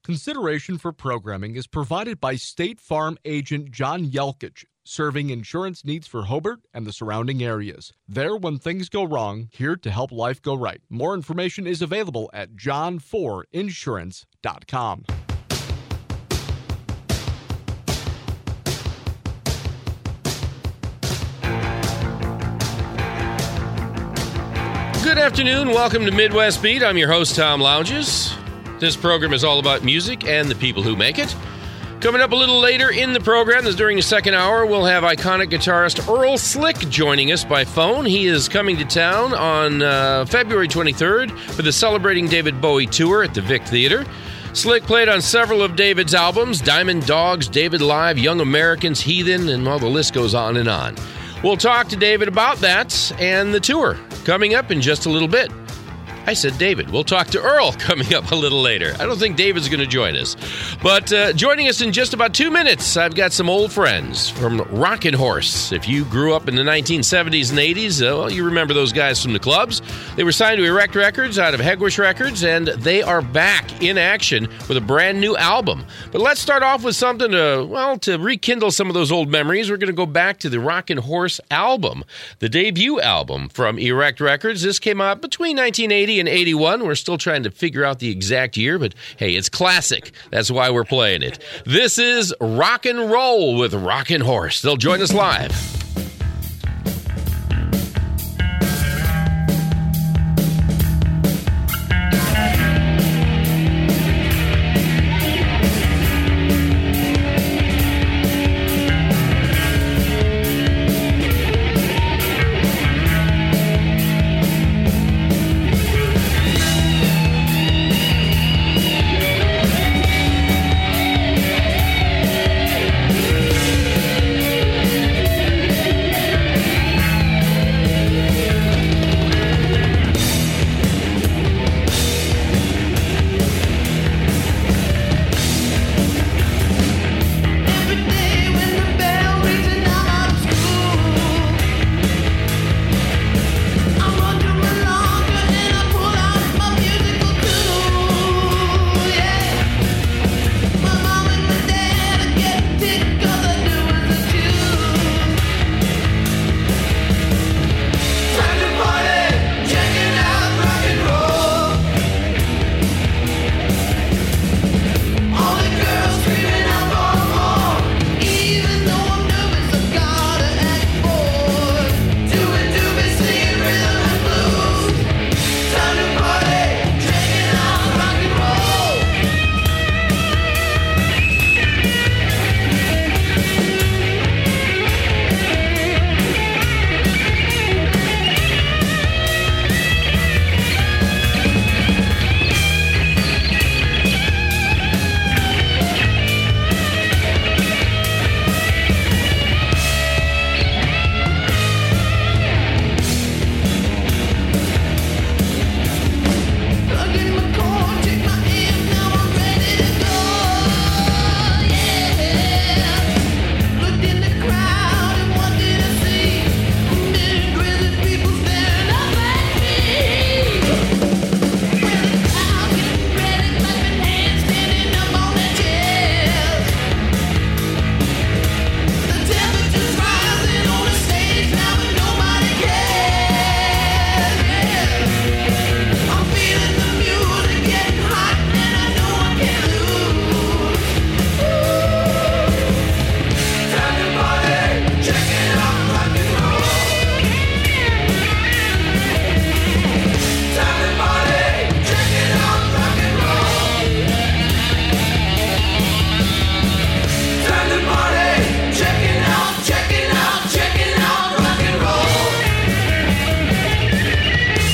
Consideration for programming is provided by State Farm agent John Yelkich, serving insurance needs for Hobart and the surrounding areas. There when things go wrong, here to help life go right. More information is available at john4insurance.com. Good afternoon. Welcome to Midwest Beat. I'm your host, Tom Lounges. This program is all about music and the people who make it. Coming up a little later in the program, during the second hour, we'll have iconic guitarist Earl Slick joining us by phone. He is coming to town on February 23rd for the Celebrating David Bowie tour at the Vic Theater. Slick played on several of David's albums, Diamond Dogs, David Live, Young Americans, Heathen, and the list goes on and on. We'll talk to David about that and the tour coming up in just a little bit. I said David. We'll talk to Earl coming up a little later. I don't think David's going to join us. But joining us in just about 2 minutes, I've got some old friends from Rockin' Horse. If you grew up in the 1970s and 80s, well, you remember those guys from the clubs. They were signed to Erect Records out of Hegwish Records, and they are back in action with a brand new album. But let's start off with something to rekindle some of those old memories. We're going to go back to the Rockin' Horse album, the debut album from Erect Records. This came out between 1980 and 81. We're still trying to figure out the exact year, but hey, it's classic. That's why we're playing it. This is Rock and Roll with Rockin' Horse. They'll join us live.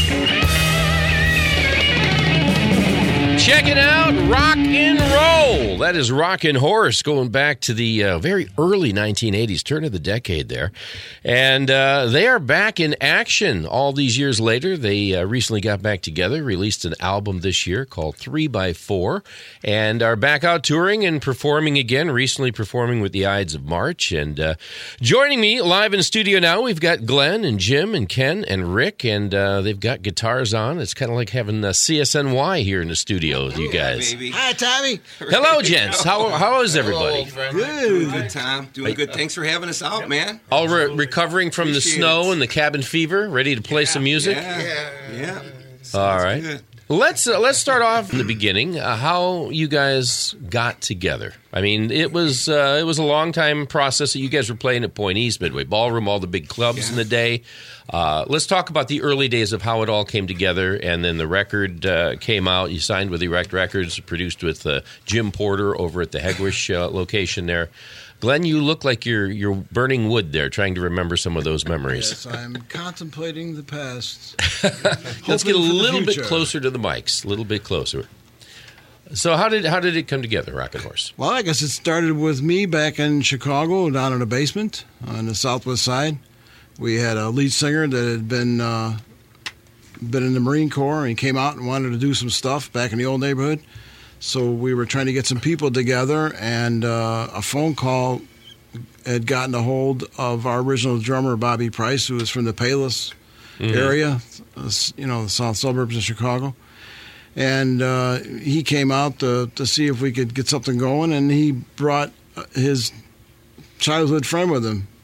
Checking out Rock and Roll Roll. That is Rockin' Horse, going back to the very early 1980s, turn of the decade there. And they are back in action all these years later. They recently got back together, released an album this year called 3x4, and are back out touring and performing again, recently performing with the Ides of March. And joining me live in studio now, we've got Glenn and Jim and Ken and Rick, and they've got guitars on. It's kind of like having CSNY here in the studio with you guys. Baby. Hi, Tommy. Hello, gents. How is everybody? Doing good, Tom. Doing good. Thanks for having us out, man. All recovering from Appreciate the snow it. and the cabin fever, ready to play some music? Yeah. All right. Good. Let's start off from the beginning. How you guys got together? I mean, it was a long time process that you guys were playing at Point East, Midway Ballroom, all the big clubs in the day. Let's talk about the early days of how it all came together, and then the record came out. You signed with Erect Records, produced with Jim Porter over at the Hegwish location there. Glenn, you look like you're burning wood there, trying to remember some of those memories. Yes, I'm contemplating the past. Let's get a little bit closer to the mics, a little bit closer. So how did it come together, Rockin' Horse? Well, I guess it started with me back in Chicago, down in a basement on the southwest side. We had a lead singer that had been in the Marine Corps, and he came out and wanted to do some stuff back in the old neighborhood. So we were trying to get some people together, and a phone call had gotten a hold of our original drummer, Bobby Price, who was from the Palos area, the south suburbs of Chicago. And he came out to see if we could get something going, and he brought his childhood friend with him,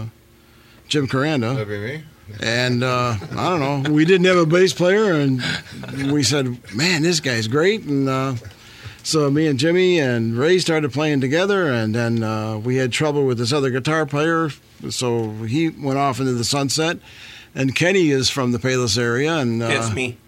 Jim Caranda. That'd be me. And I don't know, we didn't have a bass player, and we said, man, this guy's great. And so me and Jimmy and Ray started playing together, and then we had trouble with this other guitar player, so he went off into the sunset. And Kenny is from the Palos area. And It's me.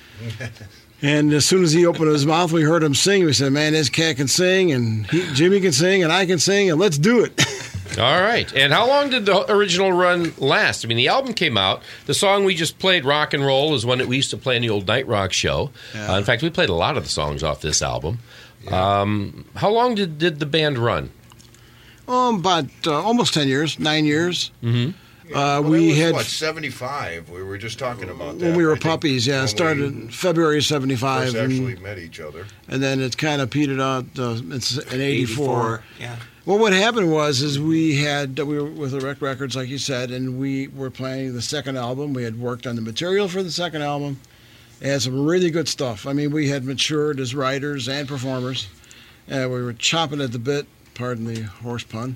And as soon as he opened his mouth, we heard him sing. We said, man, this cat can sing, and Jimmy can sing, and I can sing, and let's do it. All right. And how long did the original run last? I mean, the album came out. The song we just played, Rock and Roll, is one that we used to play in the old Night Rock show. Yeah. In fact, we played a lot of the songs off this album. Yeah. How long did the band run? About almost 10 years, 9 years. Mm-hmm. We had 75. We were just talking about that. when we were I think puppies. Yeah, when it started in February of '75, first actually met each other. and then it kind of petered out in '84. Yeah. Well, what happened was we were with Erect Records, like you said, and we were planning the second album. We had worked on the material for the second album. It had some really good stuff. I mean, we had matured as writers and performers, and we were chomping at the bit. Pardon the horse pun.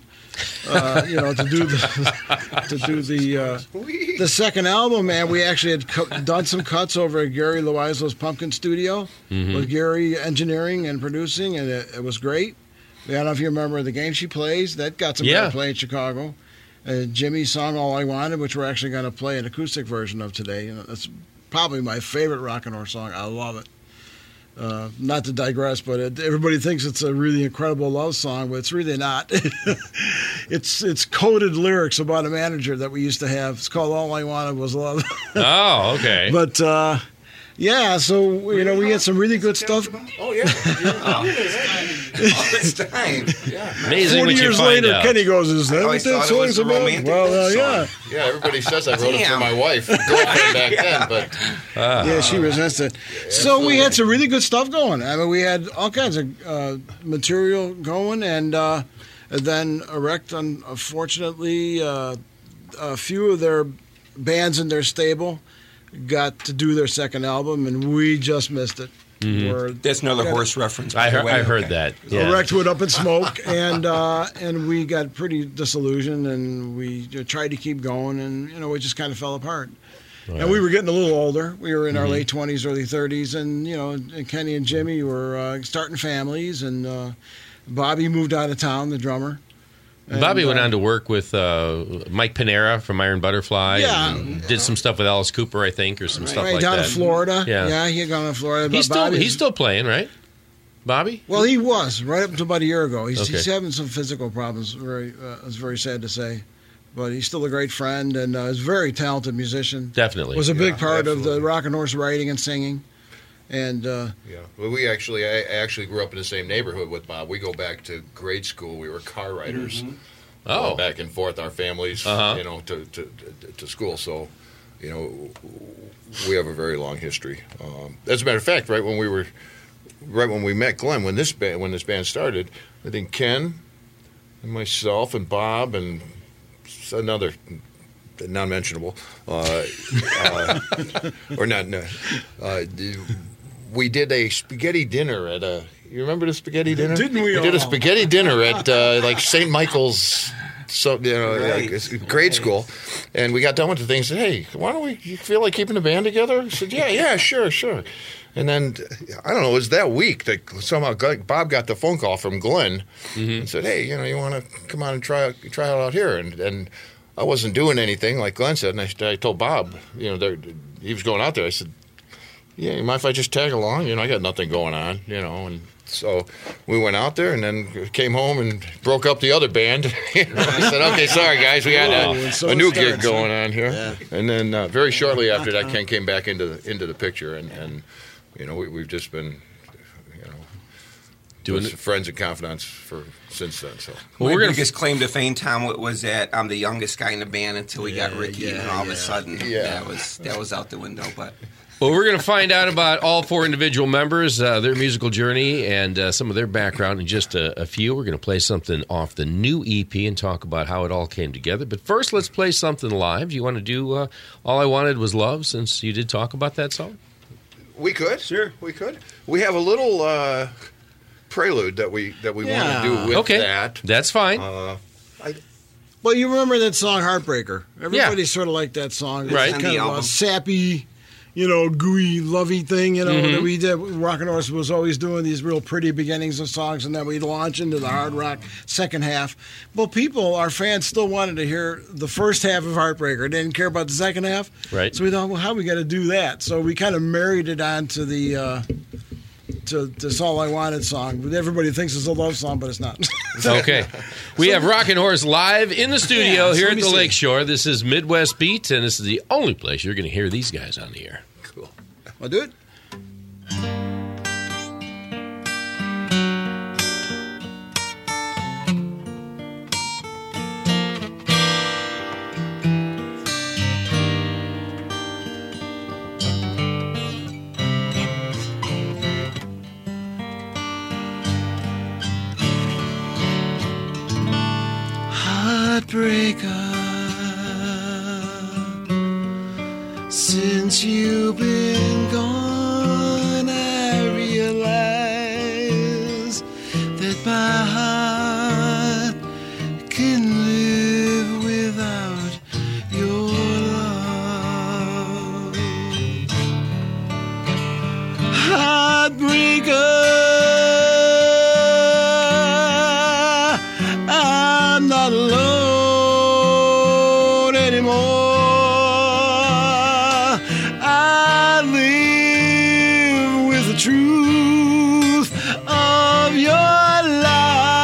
To do the second album, man. We actually had done some cuts over at Gary Loiseau's Pumpkin Studio with Gary engineering and producing, and it was great. I don't know if you remember the game she plays. That got some play in Chicago. Jimmy's song "All I Wanted," which we're actually going to play an acoustic version of today. That's probably my favorite Rockin' Horse song. I love it. Not to digress, but everybody thinks it's a really incredible love song, but it's really not. It's coded lyrics about a manager that we used to have. It's called "All I Wanted Was Love." Oh, okay. But so we had some really good stuff. Oh, yeah. All this time. Amazing 40 what you years find later, out. Kenny goes, "Is that what always that thought it was song's a about?" romantic Well, song. yeah. Yeah, everybody says I wrote it for Damn. my wife, girlfriend back then, but Yeah, she resents it. So we had some really good stuff going. I mean, we had all kinds of material going, and then Erect, unfortunately, a few of their bands in their stable got to do their second album, and we just missed it. That's another horse reference. I by the way. heard that. Yeah. Erect went up in smoke, and we got pretty disillusioned, and we tried to keep going, and it just kind of fell apart. Right. And we were getting a little older. We were in our late 20s, early 30s, and Kenny and Jimmy were starting families, and Bobby moved out of town, the drummer. And Bobby went on to work with Mike Panera from Iron Butterfly. Yeah. And did some stuff with Alice Cooper, I think, or some stuff like down that. in Florida. Yeah. He had gone to Florida. He's still playing, right? Bobby? Well, he was right up until about a year ago. He's Okay. having some physical problems. It's very sad to say, but he's still a great friend and is a very talented musician. Definitely. Was a big part of the absolutely. Rockin' Horse writing and singing. And Yeah. Well, I actually grew up in the same neighborhood with Bob. We go back to grade school. We were car riders. Oh. Back and forth, our families, to school. So, we have a very long history. As a matter of fact, right when we met Glenn, when this band started, I think Ken and myself and Bob and another non-mentionable, or not. We did a spaghetti dinner at a. You remember the spaghetti dinner? Didn't we? We did a spaghetti dinner at like St. Michael's. So like grade school, and we got done with the thing. Said, "Hey, why don't we? You feel like keeping the band together?" I said, "Yeah, sure." And then I don't know. It was that week that somehow Bob got the phone call from Glenn and said, "Hey, you want to come on and try it out here?" And I wasn't doing anything like Glenn said, and I told Bob, he was going out there. I said, "Yeah, you mind if I just tag along? I got nothing going on, and." So we went out there and then came home and broke up the other band. I said, "Okay, sorry guys, we got a new gig going on here." Yeah. And then very shortly after that, Ken came back into the picture, and we've just been doing friends and confidants since then. So my biggest claim to fame, Tom, was that I'm the youngest guy in the band until we got Ricky, and all of a sudden that was out the window, but. Well, we're going to find out about all 4 individual members, their musical journey, and some of their background in just a few. We're going to play something off the new EP and talk about how it all came together. But first, let's play something live. Do you want to do All I Wanted Was Love, since you did talk about that song? We could. Sure. We could. We have a little prelude that we want to do with that. That's fine. Well, you remember that song Heartbreaker. Everybody sort of liked that song. Right. It's kind of a sappy, gooey, lovey thing, that we did. Rock and Horse was always doing these real pretty beginnings of songs, and then we'd launch into the hard rock second half. Well, our fans still wanted to hear the first half of Heartbreaker. They didn't care about the second half. Right. So we thought, well, how are we going to do that? So we kind of married it on to the to this All I Wanted song. Everybody thinks it's a love song, but it's not. Okay. We have Rock and Horse live in the studio here at the Lakeshore. This is Midwest Beat, and this is the only place you're going to hear these guys on the air. Cool. I'll do it. Heartbreaker, since you've been gone, I realize that my heart can live without your love. Heartbreaker, I'm not alone anymore. I live with the truth of your life.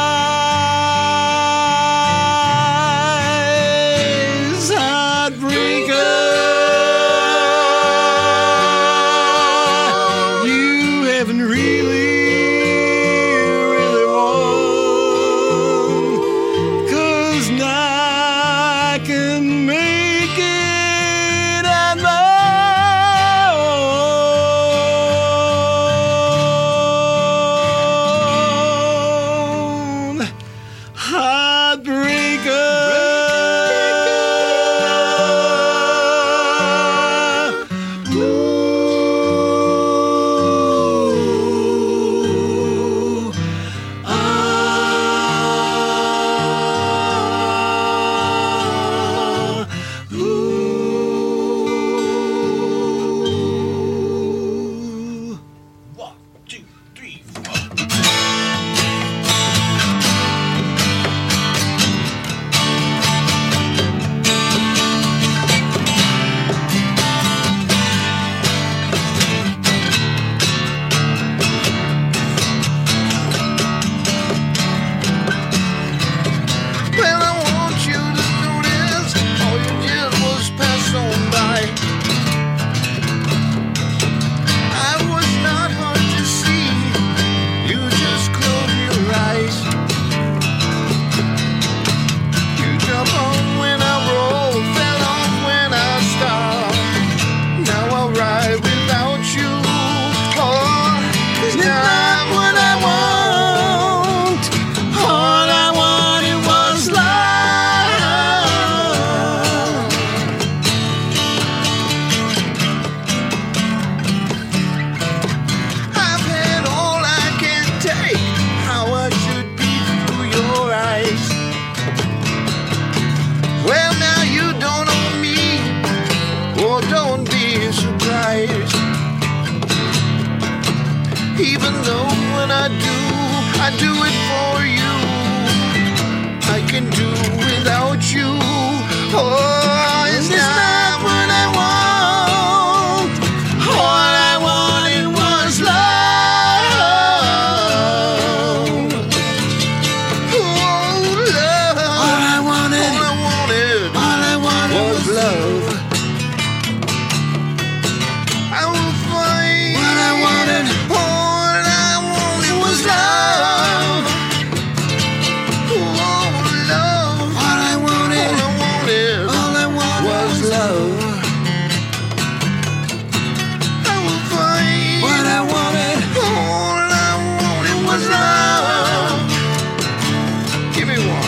I do it for you. I can do without you. Oh, it's not what I want. All I wanted was love. Oh, love. All I wanted was love. I will find what I wanted. All I wanted was love. Oh, love. All I wanted was love. I will find what I wanted. All I wanted was love. Give me one.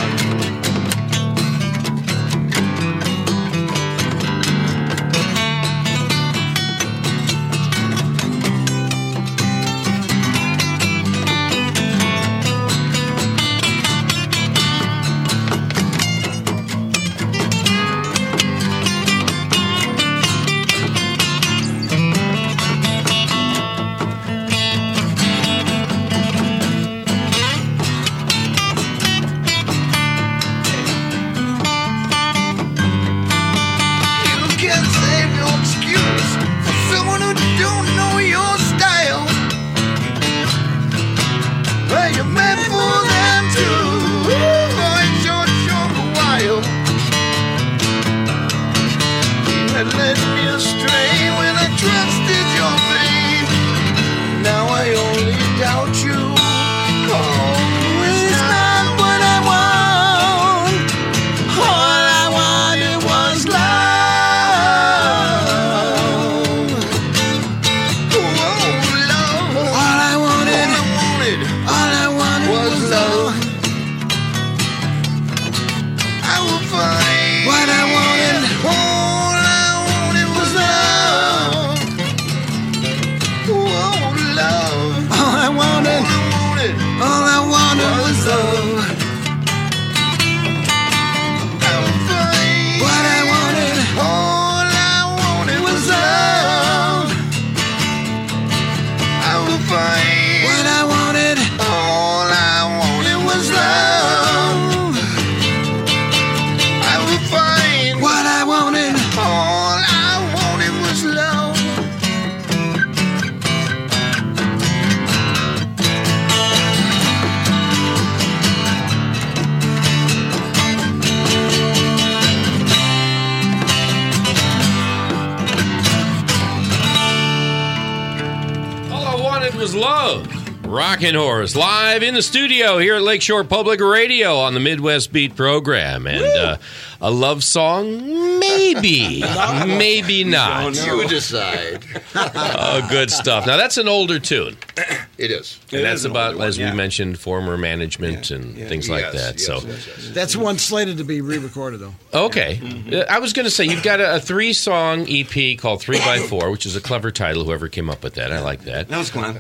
You can't save your excuse for someone who don't know your style. Well, you're meant for them too. Boy, it's your short while. You had led me astray when I trusted your faith. Now I only doubt you. Oh, it's not what I want. All I wanted was love. Oh, love. All I wanted was love. I will find what I wanted. All I wanted was love. Oh, love. All I wanted was love. I will find what I wanted. All I wanted was love. I will find what I wanted. All I wanted was love. I will find what I wanted. All I wanted was love. All I wanted was love. Rockin' Horse live in the studio here at Lakeshore Public Radio on the Midwest Beat program. And a love song? Maybe. Maybe not. You decide. Oh, good stuff. Now, that's an older tune. It is. And that's an about, older one, as we yeah. mentioned, former management and things like that. So, That's one slated to be re-recorded, though. okay. I was going to say, you've got a 3-song EP called 3x4, which is a clever title, whoever came up with that. I like that. That was Glenn.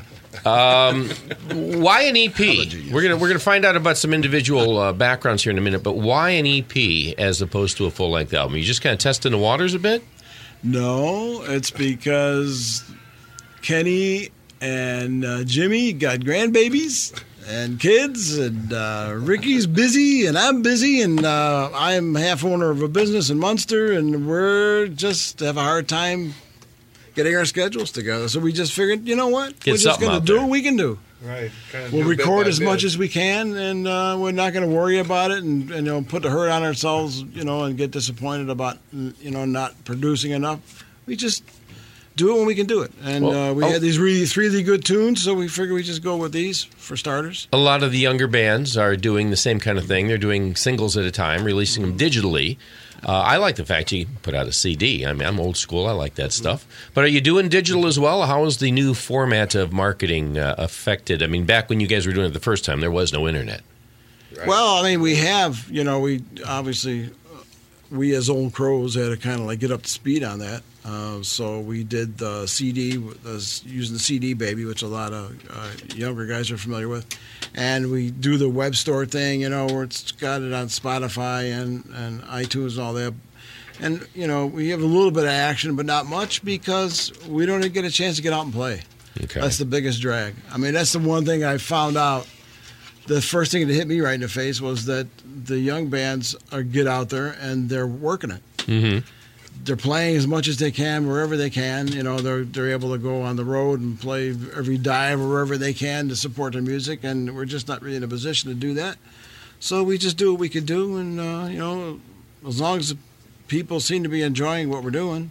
Why an EP? We're gonna find out about some individual backgrounds here in a minute, but why an EP as opposed to a full-length album? You just kind of testing the waters a bit? No, it's because Kenny and Jimmy got grandbabies and kids, and Ricky's busy, and I'm busy, and I'm half owner of a business in Munster, and we're just have a hard time getting our schedules together. So we just figured, you know what? We're just going to do what we can do. Right. We'll record as much as we can, and we're not going to worry about it and put the hurt on ourselves, and get disappointed about, not producing enough. We just do it when we can do it. And we had these really good tunes, so we figured we just go with these for starters. A lot of the younger bands are doing the same kind of thing. They're doing singles at a time, releasing them digitally. I like the fact you put out a CD. I mean, I'm old school. I like that stuff. But are you doing digital as well? How has the new format of marketing affected? I mean, back when you guys were doing it the first time, there was no internet. Right. Well, I mean, we have, we obviously, we as old crows had to kind of like get up to speed on that. So we did the CD, using the CD Baby, which a lot of younger guys are familiar with. And we do the web store thing, where it's got it on Spotify and iTunes and all that. And, we have a little bit of action, but not much because we don't get a chance to get out and play. Okay. That's the biggest drag. I mean, that's the one thing I found out the first thing that hit me right in the face was that the young bands get out there and they're working it. Mm-hmm. They're playing as much as they can wherever they can. You know, they're able to go on the road and play every dive wherever they can to support their music, and we're just not really in a position to do that. So we just do what we could do, and you know, as long as the people seem to be enjoying what we're doing,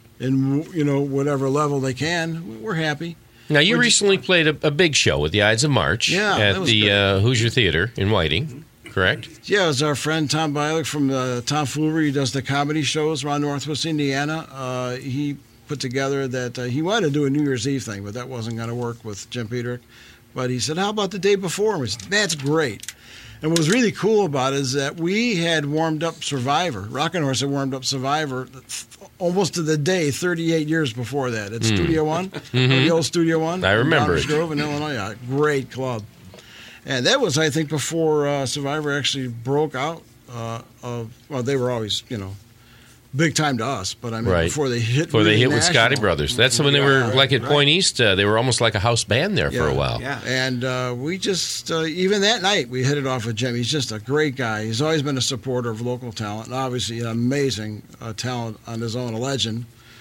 and you know, whatever level they can, we're happy. Now, you recently played a big show with the Ides of March at the Hoosier Theater in Whiting, correct? Yeah, it was our friend Tom Bialik from Tomfoolery. He does the comedy shows around Northwest Indiana. He put together that he wanted to do a New Year's Eve thing, but that wasn't going to work with Jim Peterick. But he said, how about the day before? And we said, that's great. And what was really cool about it is that we had warmed up Survivor. Rockin' Horse had warmed up Survivor almost to the day 38 years before that at Studio One, the old Studio One. I remember in Downers Grove in Illinois. Yeah, great club. And that was, I think, before Survivor actually broke out. Well, they were always, you know, big time to us, but I mean, before they hit with Scotty Brothers. That's when they were like at Point East. They were almost like a house band there for a while. Yeah. And we just, even that night, we hit it off with Jim. He's just a great guy. He's always been a supporter of local talent, and obviously an amazing talent on his own, a legend.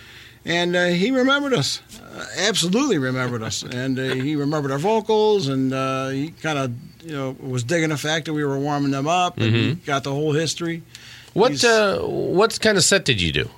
And he remembered us, absolutely remembered us. And he remembered our vocals, and he kind of, you know, was digging the fact that we were warming them up, and he got the whole history. What kind of set did you do?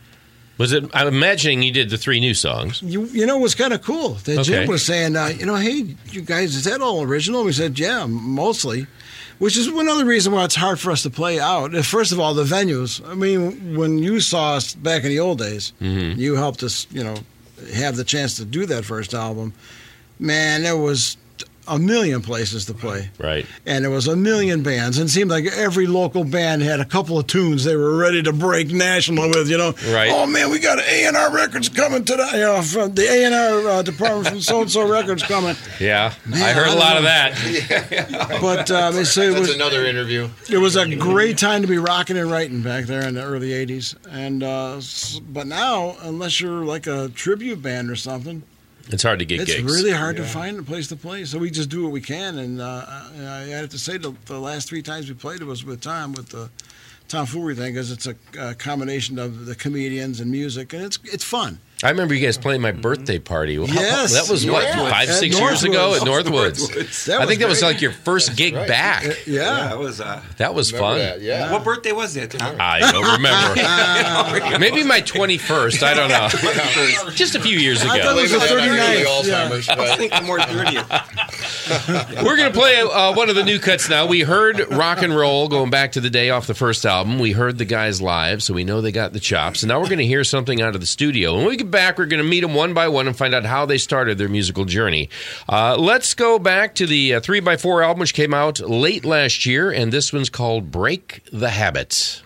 Was it? I'm imagining you did the 3 new songs. You know, it was kind of cool. That Jim was saying, you know, hey, you guys, is that all original? We said, yeah, mostly. Which is one other reason why it's hard for us to play out. First of all, the venues. I mean, when you saw us back in the old days, you helped us, you know, have the chance to do that first album. Man, there was a million places to play. Right. And there was a million bands. And it seemed like every local band had a couple of tunes they were ready to break national with, you know. Right. Oh, man, we got A&R Records coming today. You know, from the A&R department from So-and-so Records coming. Yeah, man, I heard a lot of that. But they say it was That's another interview. It was a great time to be rocking and writing back there in the early 80s. And but now, unless you're like a tribute band or something, it's hard to get gigs. It's really hard to find a place to play. So we just do what we can. And I have to say the last 3 times we played it was with Tom, with the Tomfoolery thing, because it's a combination of the comedians and music, and it's fun. I remember you guys playing my birthday party. Yes. That was, what, 5-6 years ago at Northwoods? I think that was like your first gig back. Yeah. That was fun. That, yeah. What birthday was that, Tom? I don't remember. Maybe my 21st. I don't know. Just a few years ago. I thought it was the 39th. Alzheimer's, I was thinking more 30th. We're going to play one of the new cuts now. We heard Rock and Roll going back to the day off the first album. We heard the guys live, so we know they got the chops. And now we're going to hear something out of the studio. When we get back, we're going to meet them one by one and find out how they started their musical journey. Let's go back to the 3x4 album, which came out late last year, and this one's called Break the Habit.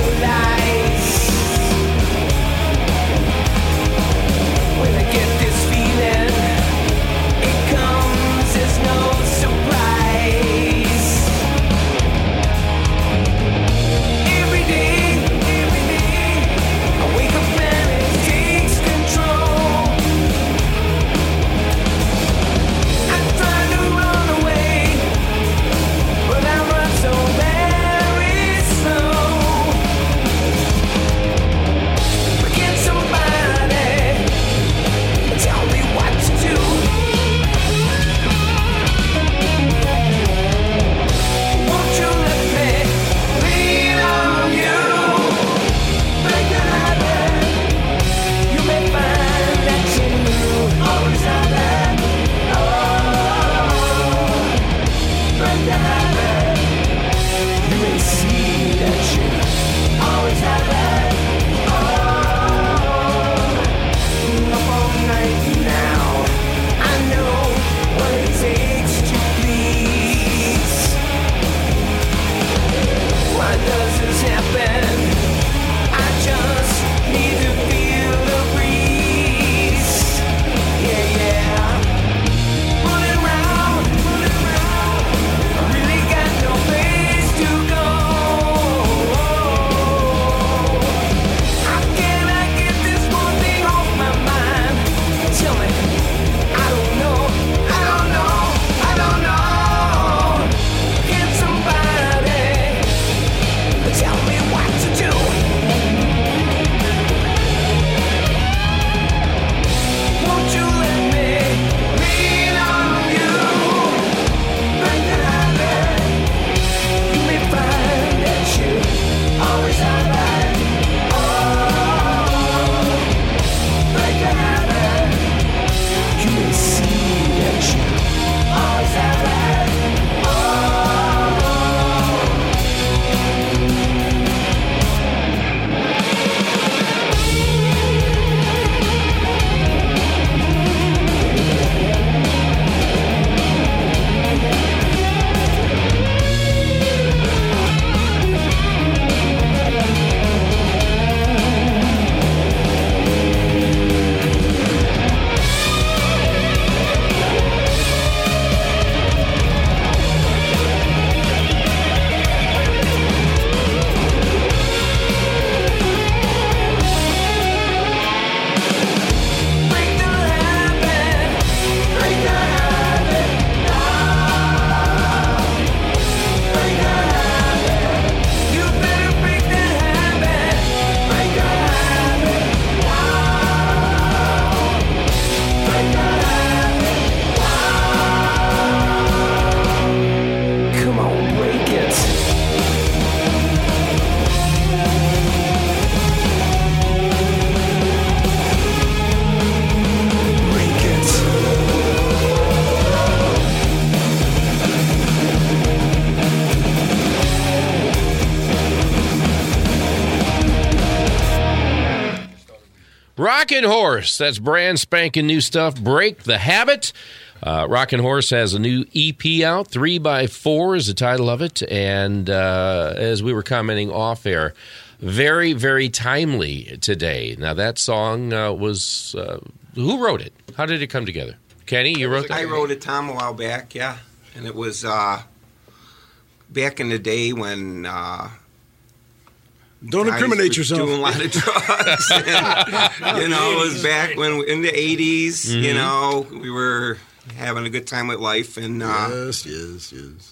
Get this Rockin' Horse. That's brand spanking new stuff. Break the Habit. Rockin' Horse has a new EP out. 3x4 is the title of it. And as we were commenting off air, very, very timely today. Now, that song was... who wrote it? How did it come together? Kenny, you wrote that? I wrote it, Tom, a while back, yeah. And it was back in the day when... Don't incriminate yourself. Doing a lot of drugs. And, it was back when in the 80s, we were having a good time with life. And Yes.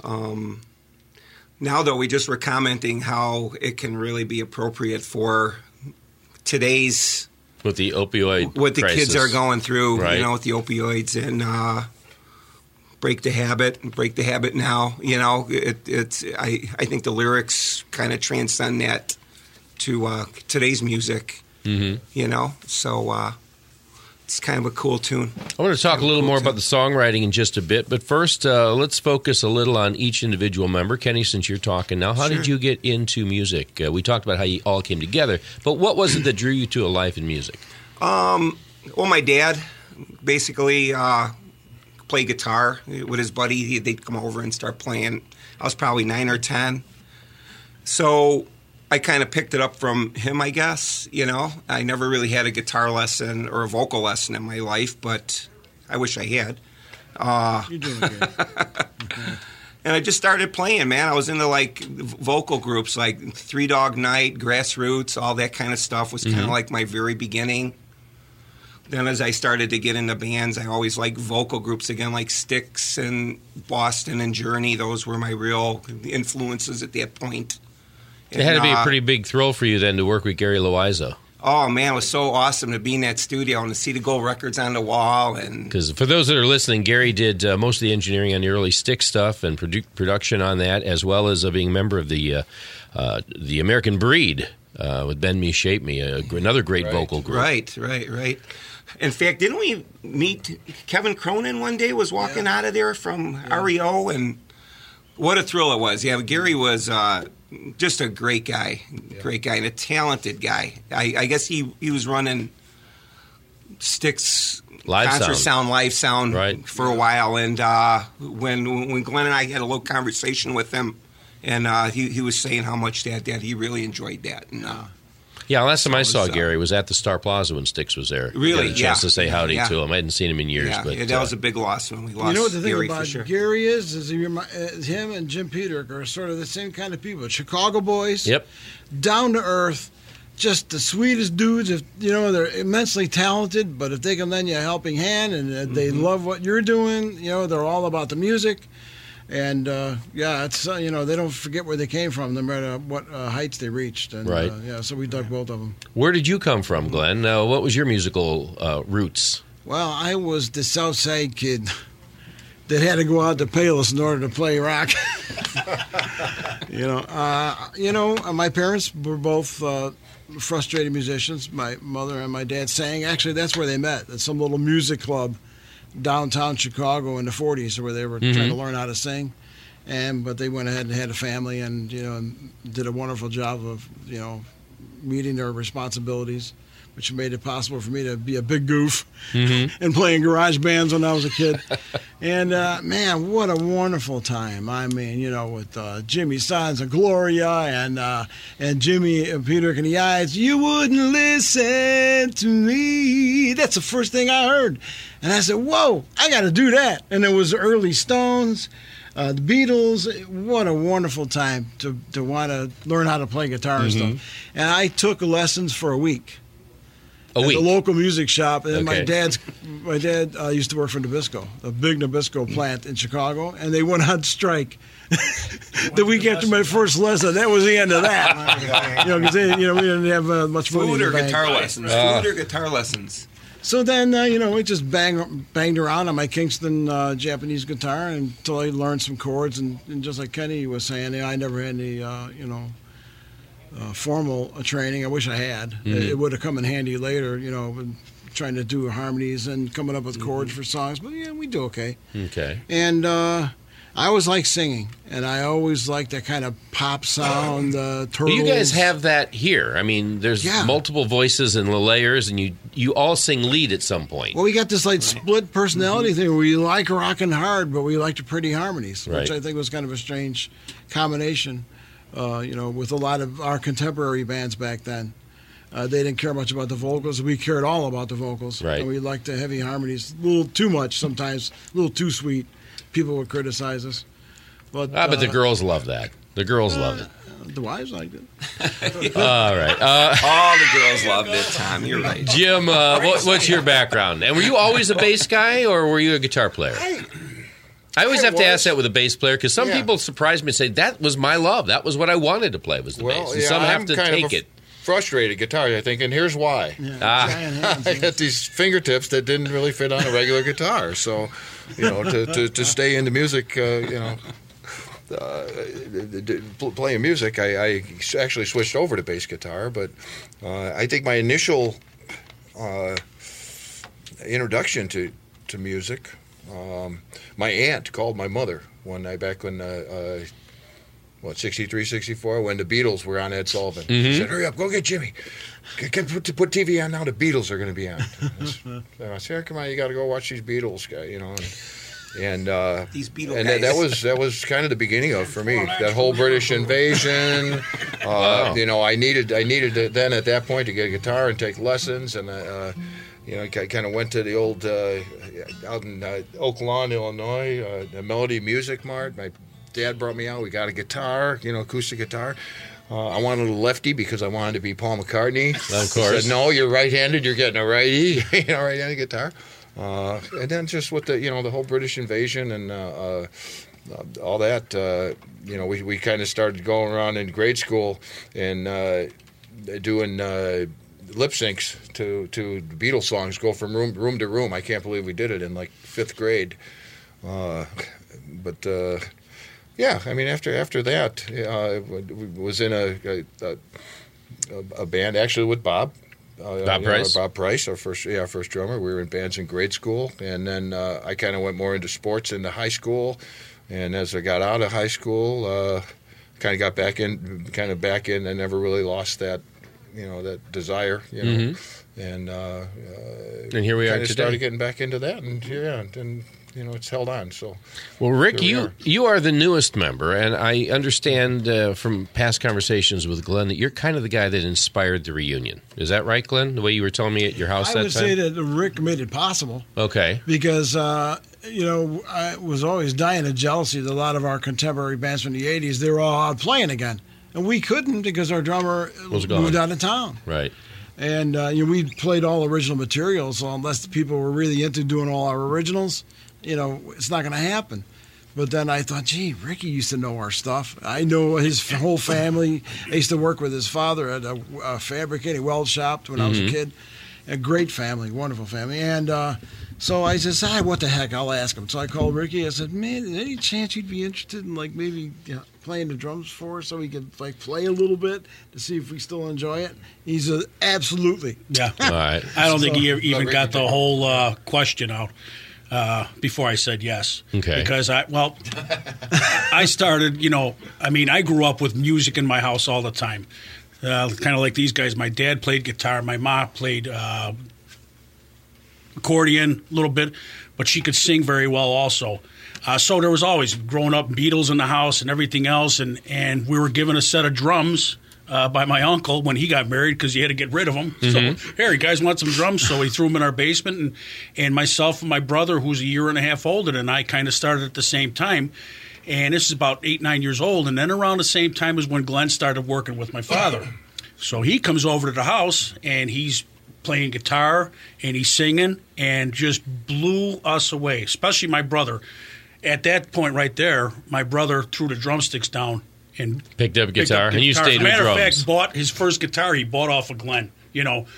now, though, we just were commenting how it can really be appropriate for today's... With the opioid what the crisis. kids are going through, Right. with the opioids and break the habit now. It's I think the lyrics kind of transcend that to today's music. Mm-hmm. So it's kind of a cool tune. I want to talk a little more about the songwriting in just a bit, but first, let's focus a little on each individual member. Kenny, since you're talking now, how did you get into music? We talked about how you all came together, but what was it that drew you to a life in music? Well, my dad basically played guitar with his buddy. They'd come over and start playing. I was probably 9 or 10. So I kind of picked it up from him, I guess. I never really had a guitar lesson or a vocal lesson in my life, but I wish I had. You're doing good. And I just started playing, man. I was into vocal groups like Three Dog Night, Grassroots, all that kind of stuff was kind of like my very beginning. Then as I started to get into bands, I always liked vocal groups again, like Styx and Boston and Journey. Those were my real influences at that point. It had to be a pretty big thrill for you then to work with Gary Loiza. Oh, man, it was so awesome to be in that studio and to see the gold records on the wall. Because for those that are listening, Gary did most of the engineering on the early Styx stuff and production on that, as well as being a member of the American Breed with Bend Me, Shape Me, another great vocal group. Right. In fact, didn't we meet Kevin Cronin one day, was walking out of there from REO, and what a thrill it was. Yeah, Gary was just a great guy, and a talented guy. I guess he was running Styx Concert Sound, Live Sound for a while, and when Glenn and I had a little conversation with him, and he was saying how much that he really enjoyed that. And, last time I saw Gary was at the Star Plaza when Styx was there. Really? I had a chance to say howdy to him. I hadn't seen him in years. But that was a big loss when we lost Gary. You know what the thing Gary, about Gary is him and Jim Peter are sort of the same kind of people. Chicago boys. Yep. Down to earth. Just the sweetest dudes. If they're immensely talented, but if they can lend you a helping hand and they love what you're doing, they're all about the music. And it's they don't forget where they came from, no matter what heights they reached. And, so we dug both of them. Where did you come from, Glenn? What was your musical roots? Well, I was the South Side kid that had to go out to Palos in order to play rock. My parents were both frustrated musicians. My mother and my dad sang. Actually, that's where they met, at some little music club downtown Chicago in the 40s, where they were trying to learn how to sing, but they went ahead and had a family, and did a wonderful job of meeting their responsibilities, which made it possible for me to be a big goof and playing garage bands when I was a kid. And man, what a wonderful time! I mean, with Jimmy Sons and Gloria and Jimmy and Peter and the Eyes. You wouldn't listen to me. That's the first thing I heard. And I said, whoa, I got to do that. And it was the early Stones, the Beatles. What a wonderful time to want to learn how to play guitar and stuff. And I took lessons for a week. At the local music shop. And my dad used to work for Nabisco, a big Nabisco plant in Chicago, and they went on strike. The week after my first lesson, that was the end of that. Because we didn't have much money. Food or guitar lessons. Food or guitar lessons. So then, we just banged around on my Kingston Japanese guitar until I learned some chords. And just like Kenny was saying, I never had any, formal training. I wish I had. It would have come in handy later, trying to do harmonies and coming up with chords for songs. But, we do okay. Okay. And I always like singing, and I always like that kind of pop sound. Turtles. Well, you guys have that here. I mean, there's multiple voices and layers, and you all sing lead at some point. Well, we got this like split personality thing where we like rocking hard, but we like the pretty harmonies, which I think was kind of a strange combination, with a lot of our contemporary bands back then. They didn't care much about the vocals. We cared all about the vocals. Right. And we liked the heavy harmonies. A little too much sometimes, a little too sweet. People would criticize us. But the girls love that. The girls love it. The wives liked it. All right. All the girls loved it, Tom. You're right. Jim, what's your background? And were you always a bass guy, or were you a guitar player? I always have to ask that with a bass player, because some people surprise me and say, that was my love. That was what I wanted to play, was the bass. And some have to take it. Frustrated guitar, I think, and here's why. I had these fingertips that didn't really fit on a regular guitar, so to stay into music, playing music, I actually switched over to bass guitar. But I think my initial introduction to music, my aunt called my mother one night back when. 63, 64, when the Beatles were on Ed Sullivan. She said, hurry up, go get Jimmy. Put TV on now, the Beatles are going to be on. I said, come on, you got to go watch these Beatles guys, And these Beatles and guys. that was kind of the beginning of, for me, that whole British invasion. Wow. I needed then at that point to get a guitar and take lessons, and I kind of went to the old out in Oak Lawn, Illinois, the Melody Music Mart. My dad brought me out. We got a guitar, acoustic guitar. I wanted a lefty because I wanted to be Paul McCartney. Of course. He said, no, you're right-handed. You're getting a righty, right-handed guitar. And then just with the the whole British invasion and all that, we kind of started going around in grade school and doing lip syncs to the Beatles songs. Go from room to room. I can't believe we did it in like 5th grade. Yeah, I mean, after that, was in a band actually with Bob. Bob Price? Bob Price, our first drummer. We were in bands in grade school, and then I kind of went more into sports into high school. And as I got out of high school, kind of got back in. I never really lost that, that desire, And here we are today. Started getting back into that, and it's held on. So, well, Rick, you are the newest member, and I understand from past conversations with Glenn that you're kind of the guy that inspired the reunion. Is that right, Glenn? The way you were telling me at your house that time? I would say that Rick made it possible. Okay. Because, I was always dying of jealousy that a lot of our contemporary bands from the 80s, they were all out playing again. And we couldn't because our drummer moved out of town. Right. And we played all original material, so unless the people were really into doing all our originals, it's not going to happen. But then I thought, gee, Ricky used to know our stuff. I know his whole family. I used to work with his father at a fabricating weld shop when I was a kid. A great family, wonderful family. And so I said, what the heck, I'll ask him. So I called Ricky. I said, man, any chance you'd be interested in maybe playing the drums for us so we could play a little bit to see if we still enjoy it? He said, absolutely. Yeah. All right. I don't think he even got the whole question out. Before I said yes. Okay. Because I started, I grew up with music in my house all the time. Kind of like these guys. My dad played guitar. My mom played accordion a little bit, but she could sing very well also. So there was always, growing up, Beatles in the house and everything else, and we were given a set of drums by my uncle when he got married because he had to get rid of them. So, here, you guys want some drums? So he threw them in our basement, and myself and my brother, who's a year and a half older than I, kind of started at the same time. And this is about 8, 9 years old. And then around the same time is when Glenn started working with my father. So he comes over to the house, and he's playing guitar, and he's singing, and just blew us away, especially my brother. At that point right there, my brother threw the drumsticks down and picked up guitar, and you stayed with drums. As a matter of fact, bought his first guitar he bought off of Glenn,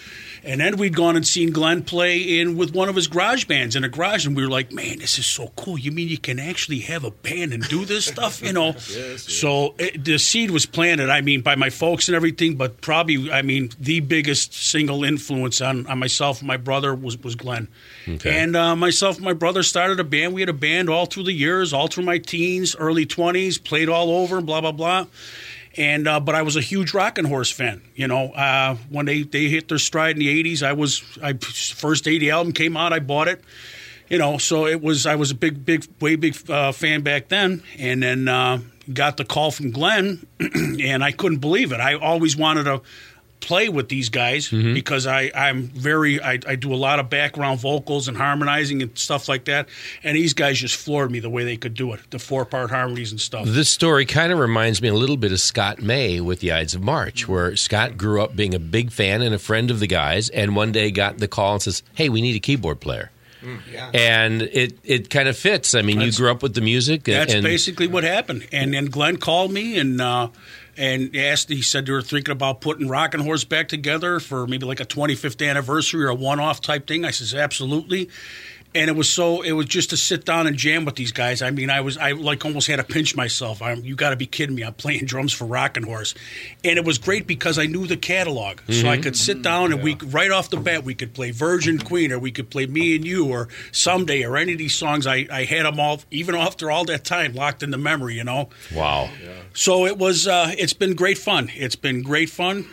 And then we'd gone and seen Glenn play with one of his garage bands in a garage, and we were like, man, this is so cool. You mean you can actually have a band and do this stuff, you know? Yes. So the seed was planted, I mean, by my folks and everything, but probably, I mean, the biggest single influence on myself and my brother was Glenn. Okay. And myself and my brother started a band. We had a band all through the years, all through my teens, early 20s, played all over, blah, blah, blah. And but I was a huge Rockin' Horse fan. You know, when they hit their stride in the 80s, first 80 album came out, I bought it. You know, so I was a way big fan back then. And then got the call from Glenn, and I couldn't believe it. I always wanted to play with these guys because I do a lot of background vocals and harmonizing and stuff like that, and these guys just floored me the way they could do it, the 4-part harmonies and stuff. This story kind of reminds me a little bit of Scott May with the Ides of March, where Scott grew up being a big fan and a friend of the guys, and one day got the call and says, hey, we need a keyboard player. Yeah. And it kind of fits. I mean, you grew up with the music. That's basically what happened. And then Glenn called me and asked. He said they were thinking about putting Rockin' Horse back together for maybe like a 25th anniversary or a one-off type thing. I says absolutely. And it was just to sit down and jam with these guys. I mean, I like almost had to pinch myself. You got to be kidding me! I'm playing drums for Rockin' Horse, and it was great because I knew the catalog, so I could sit down and we right off the bat we could play Virgin Queen, or we could play Me and You, or Someday, or any of these songs. I had them all, even after all that time, locked in the memory. You know. Wow. Yeah. So it was. It's been great fun. It's been great fun.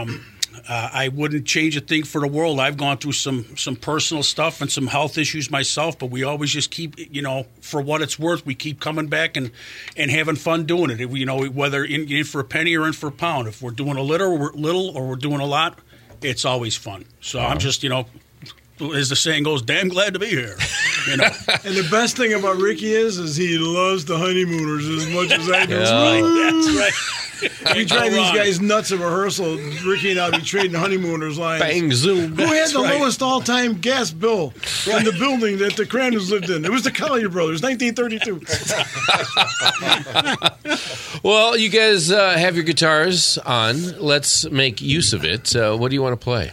I wouldn't change a thing for the world. I've gone through some personal stuff and some health issues myself, but we always just keep, you know, for what it's worth, we keep coming back and having fun doing it. You know, whether in for a penny or in for a pound. If we're doing a little or we're doing a lot, it's always fun. So I'm just, you know, as the saying goes, damn glad to be here. You know. And the best thing about Ricky is he loves the honeymooners as much as I do. That's right. We drive these guys nuts at rehearsal. Ricky and I be trading honeymooners lines. Bang, zoom. Who had the lowest all-time gas bill in the building that the Crandons lived in? It was the Collier Brothers, 1932. Well, you guys have your guitars on. Let's make use of it. What do you want to play?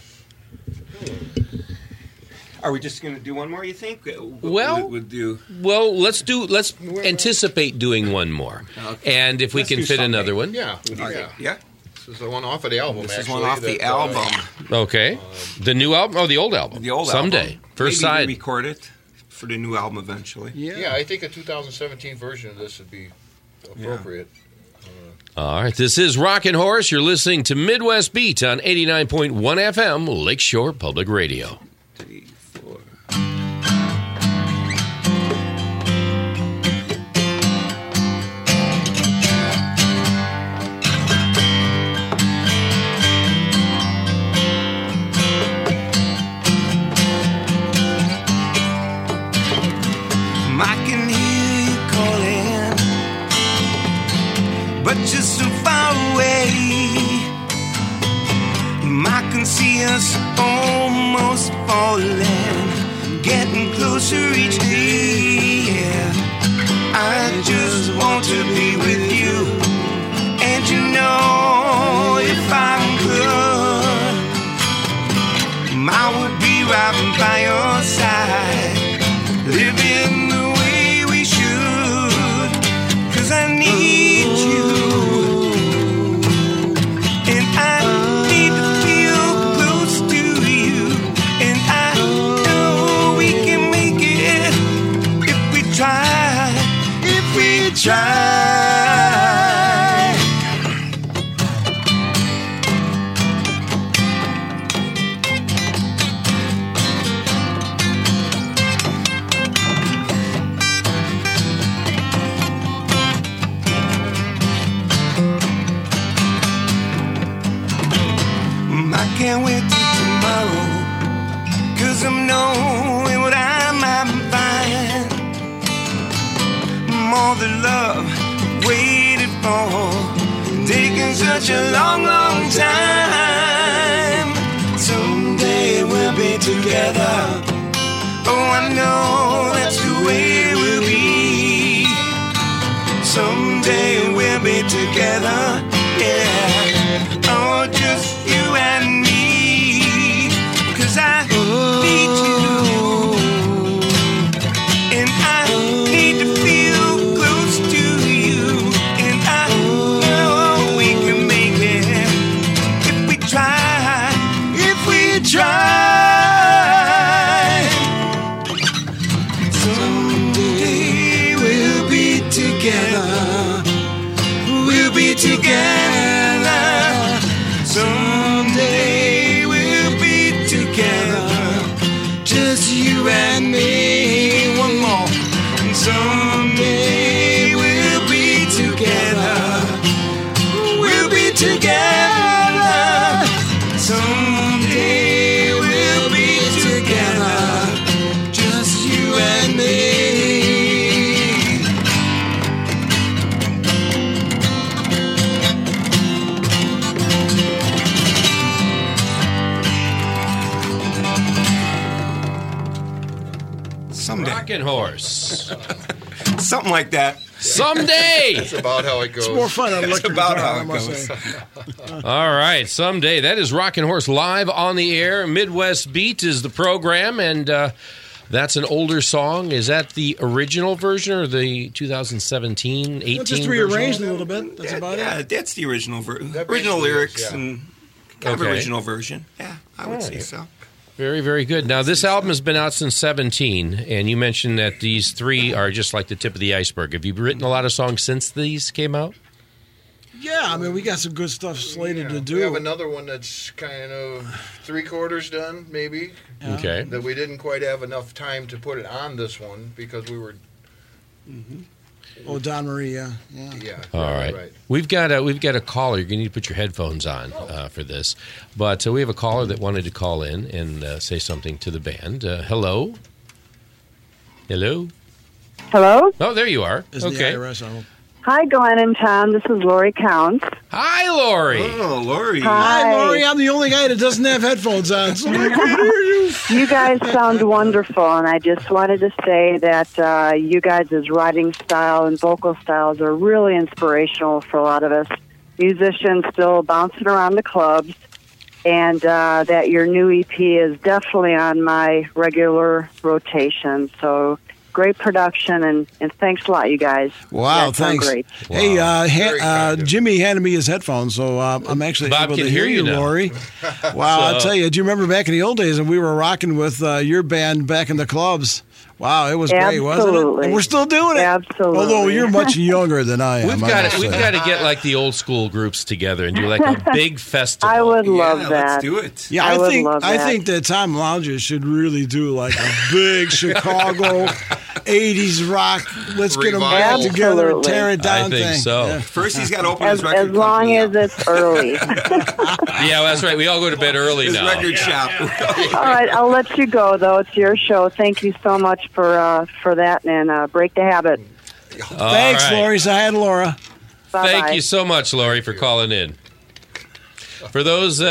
Are we just going to do one more, you think? Well, let's anticipate doing one more. Okay. And if we can fit another one. Yeah. Yeah. This is the one off of the album, This is one off the album. Okay. The new album? Oh, the old album. The old Someday. album. First Maybe side. we record it for the new album eventually. Yeah, I think a 2017 version of this would be appropriate. All right. This is Rockin' Horse. You're listening to Midwest Beat on 89.1 FM, Lakeshore Public Radio. 3, 4. I can hear you calling, but you're so far away. I can see us almost falling, getting closer each day. Yeah. I just want to be with you, and you know if I could, I would be right by your side, living the way we should, 'cause I need you, and I need to feel close to you, and I know we can make it if we try, if we try. I can't wait till tomorrow, 'cause I'm knowing what I might find. More than love waited for, taking such a long, long time. Someday we'll be together. Oh, I know that's the way we'll be. Someday we'll be together, yeah. Oh, just you and me, try. Someday we'll be together. We'll be together. Someday we'll be together. Just you and me. One more. Someday we'll be together. We'll be together. Someday we'll be together. Just you and me. Someday. Rockin' Horse. Something like that. Someday. That's about how it goes. It's more fun on electric about guitar, how I it must goes. say. All right, Someday. That is Rockin' Horse live on the air. Midwest Beat is the program, and that's an older song. Is that the original version or the 2017, 18 Well, just version? rearranged a little bit. That's about Yeah, it. that's the original That original basically lyrics is, yeah. and kind of Okay. original version. Yeah, I would say so. Very, very good. Now, this album has been out since 17, and you mentioned that these three are just like the tip of the iceberg. Have you written a lot of songs since these came out? Yeah, I mean, we got some good stuff slated to do. We have another one that's kind of 3/4 done, maybe. Okay. That we didn't quite have enough time to put it on this one because we were. Oh, Don Marie, yeah. Yeah. All right. We've got a caller. You're going to need to put your headphones on for this. But we have a caller that wanted to call in and say something to the band. Hello? Hello? Hello? Oh, there you are. Isn't Okay. the IRS, I hope. Hi, Glenn and Tom. This is Lori Counts. Hi, Lori. Oh, Lori. Hi, Lori. I'm the only guy that doesn't have headphones on, so I couldn't hear you. You guys sound wonderful, and I just wanted to say that you guys' writing style and vocal styles are really inspirational for a lot of us musicians still bouncing around the clubs, and that your new EP is definitely on my regular rotation. So great production, and thanks a lot, you guys. Wow, You guys sound thanks. Great. Hey, Very kind of Jimmy handed me his headphones, so I'm actually Bob able can to hear you now. Lori. Wow, I'll tell you, do you remember back in the old days when we were rocking with your band back in the clubs? Wow, it was great, wasn't it? Absolutely. And we're still doing it. Absolutely. Although you're much younger than I am. We've I got must to we've say. got to get like the old school groups together and do like a big festival. I would love yeah, that. let's do it. Yeah, I would think love I that. think that Tom Lounges should really do like a big Chicago '80s rock. Let's get them back Revival. together and tear it I down. think thing. so. Yeah. First, he's got to open his As record long company as up. it's early. Yeah, that's right. We all go to bed early His now. record shop. All right, I'll let you go, though. It's your show. Thank you so much for that, and break the habit. All Thanks, right. Lori. Say hi to Laura. Bye-bye. Thank you so much, Lori, for calling in. For those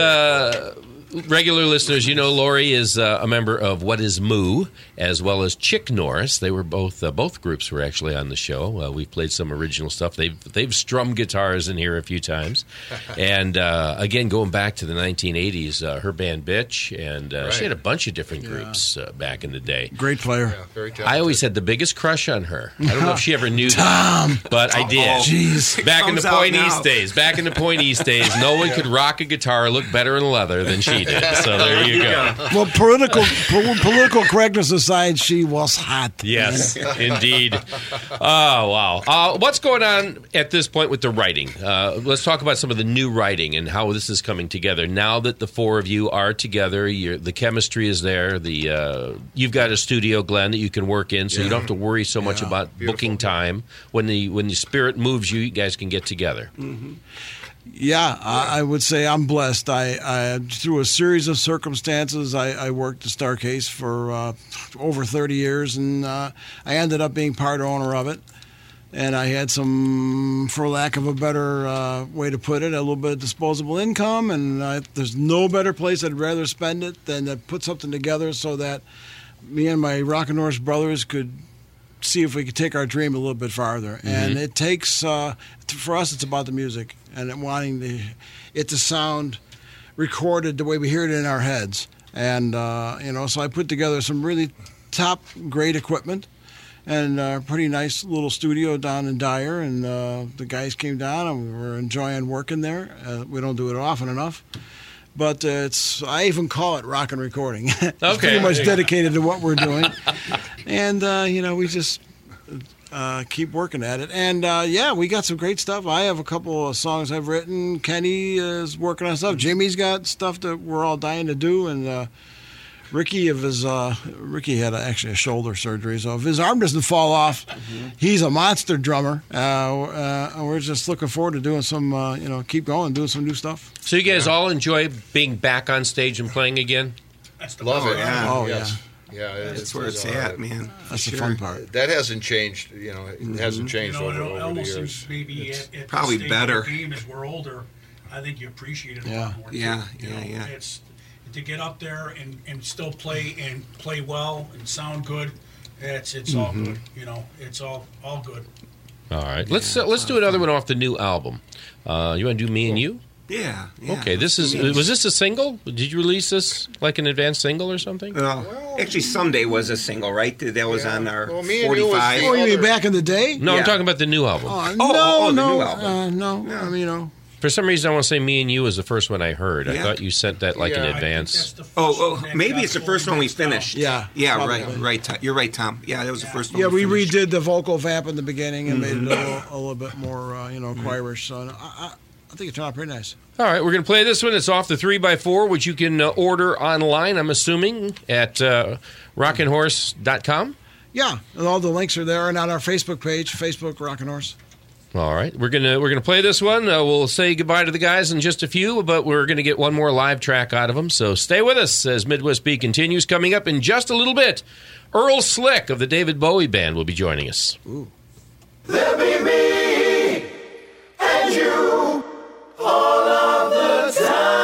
regular listeners, you know Lori is a member of What Is Moo, as well as Chick Norris. They were both groups were actually on the show. We've played some original stuff. They've strummed guitars in here a few times. And again, going back to the 1980s, her band Bitch, and she had a bunch of different groups back in the day. Great player. Yeah, very talented. I always had the biggest crush on her. I don't know if she ever knew Tom. that, but I did. Jeez. Back in the Comes out Point now. East days. Back in the Point East days, no one could rock a guitar or look better in leather than she did. So there you go. Well, political correctness aside, she was hot. Yes, indeed. Oh, wow. What's going on at this point with the writing? Let's talk about some of the new writing and how this is coming together. Now that the four of you are together, the chemistry is there. You've got a studio, Glenn, that you can work in, so you don't have to worry so much about booking time. When the spirit moves you, you guys can get together. Yeah, I would say I'm blessed. I through a series of circumstances, I worked at Starcase for over 30 years, and I ended up being part owner of it. And I had some, for lack of a better way to put it, a little bit of disposable income. And there's no better place I'd rather spend it than to put something together so that me and my Rockin' Horse brothers could see if we could take our dream a little bit farther. Mm-hmm. And it takes, for us, it's about the music and wanting it to sound recorded the way we hear it in our heads. And, so I put together some really top, great equipment and a pretty nice little studio down in Dyer. And the guys came down and we were enjoying working there. We don't do it often enough. But I even call it rock and recording. It's Okay. pretty much dedicated to what we're doing. And, we just keep working at it. And, we got some great stuff. I have a couple of songs I've written. Kenny is working on stuff. Jimmy's got stuff that we're all dying to do. And Ricky had actually a shoulder surgery, so if his arm doesn't fall off, he's a monster drummer. We're just looking forward to doing some, keep going, doing some new stuff. So you guys all enjoy being back on stage and playing again? Love it. yeah. Oh, Yes. Yeah, That's where it's at, man. That's the Sure. fun part. That hasn't changed. It hasn't changed over it the almost years. seems maybe at probably the stage better. of the game as we're older, I think you appreciate it a lot more. Yeah, too. You yeah, know, yeah. It's to get up there and still play well and sound good. It's all good. It's all good. All right. Let's do another one off the new album. You want to do Me and You? Yeah. Okay. Was this a single? Did you release this like an advanced single or something? Actually, Someday was a single, right? That was on our Well, Me and You was 45. Oh, you mean back in the day? No, I'm Yeah. talking about the new album. the new album. No. For some reason, I want to say Me and You was the first one I heard. I Yeah. thought you sent that like in Yeah, I I think advance. that's the first Oh, one that maybe got it's the first fully one we mixed out. finished. Yeah, Yeah, probably. right. You're right, Tom. Yeah, that was the first one. Yeah, we finished. redid the vocal vamp in the beginning and made it a little bit more, choirish. So I think it turned out pretty nice. All right, we're going to play this one. It's off the 3x4, which you can order online, I'm assuming, at rockandhorse.com. Yeah, and all the links are there and on our Facebook page, Facebook Rock and Horse. All right, we're gonna play this one. We'll say goodbye to the guys in just a few, but we're gonna get one more live track out of them. So stay with us as Midwest Beat continues. Coming up in just a little bit, Earl Slick of the David Bowie Band will be joining us. There be me and you all of the time.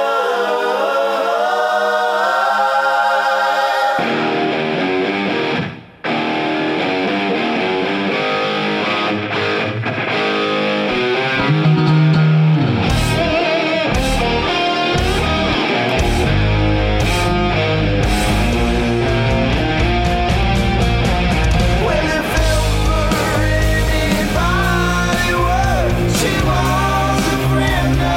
Well, if ever anybody was, she was a friend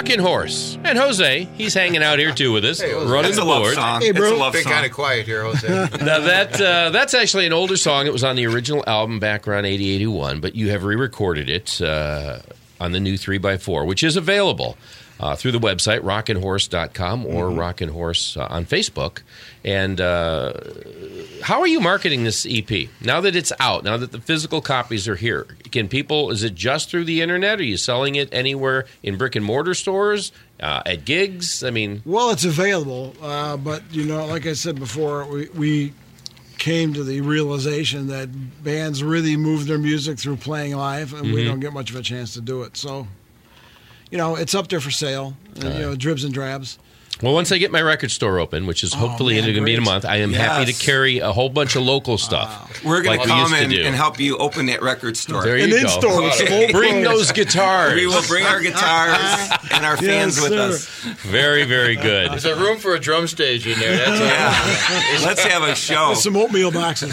Rockin' Horse. And Jose, he's hanging out here too with us, running That's the a love board. song. Hey, bro. It's a love Been song. kind of quiet here, Jose. Now that's actually an older song. It was on the original album back around 80, 81, but you have re-recorded it on the new 3x4, which is available through the website, rockinhorse.com or Rockin' Horse on Facebook. And how are you marketing this EP? Now that it's out, now that the physical copies are here, is it just through the internet? Are you selling it anywhere in brick and mortar stores, at gigs? I mean... Well, it's available, but, like I said before, we came to the realization that bands really move their music through playing live, and we don't get much of a chance to do it. So, it's up there for sale, dribs and drabs. Well, once I get my record store open, which is hopefully going to be in a month, I am happy to carry a whole bunch of local stuff. We're going like to we come used to and do. help you open that record store. There you go. In-store with some old Bring clothes. those guitars. We will bring our guitars and our fans with sir. us. Very, very good. There's a room for a drum stage in there. That's Yeah. Let's have a show. With some oatmeal boxes.